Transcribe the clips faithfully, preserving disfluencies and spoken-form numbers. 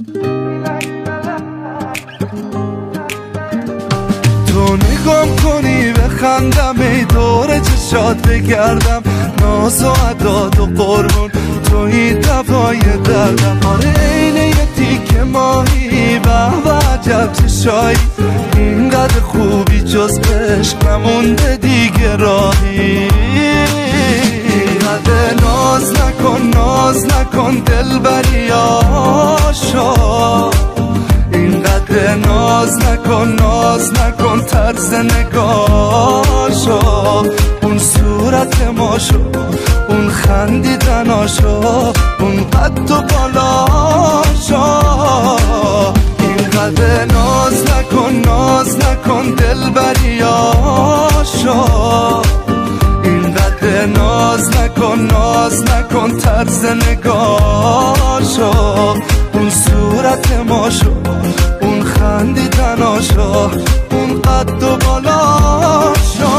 تو نگام کنی بخندم، ای دور چشات بگردم، ناز و عداد و قربون توی دوای دردم. آره اینه یه تیکه ماهی به به عجب چشایی، اینقدر خوبی جز عشق نمونده دیگه راهی. اینقدر ناز نکن ناز نکن دلبری آشا، اینقدر ناز نکن ناز نکن طرز نگاشو، اون صورت ماشو اون خندیدناشو اون قد و بالاشو. اینقدر ناز نکن ناز نکن دلبریاشو، اینقدر ناز نکن ناز نکن طرز نگاشو، اون صورت ماشو اون خندیدناشو اون قد و بالاشو.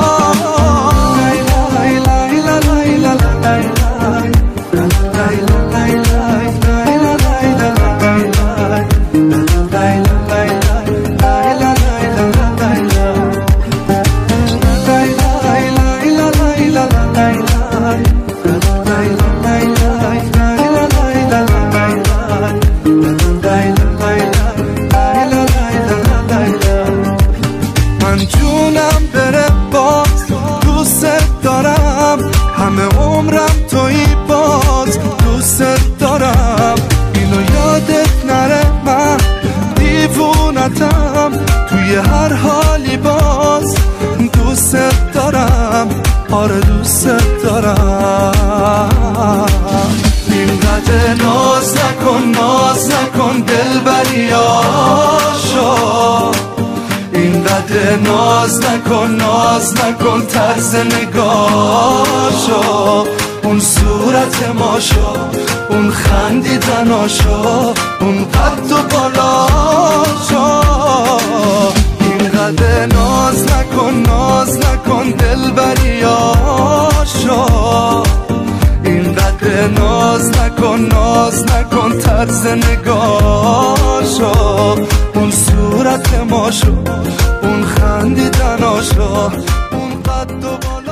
من جونم بره باز دوست دارم، همه عمرم تویی باز دوست دارم. اینو یادت نره من دیوونتم، توی هر حالی باز دوست دارم، آره دوست دارم. اینقدر ناز نکن ناز نکن دلبریاشو، اینقدر ناز نکن ناز نکن طرز نگاشو، اون صورت ماشو اون خندیدناشو اون قد و بالاشو. اینقدر ناز نکن ناز نکن دلبریاشو، اینقدر ناز نکن ناز نکن طرز نگاشو، اون صورت ماشو اون خندیدناشو اون قد و بالا.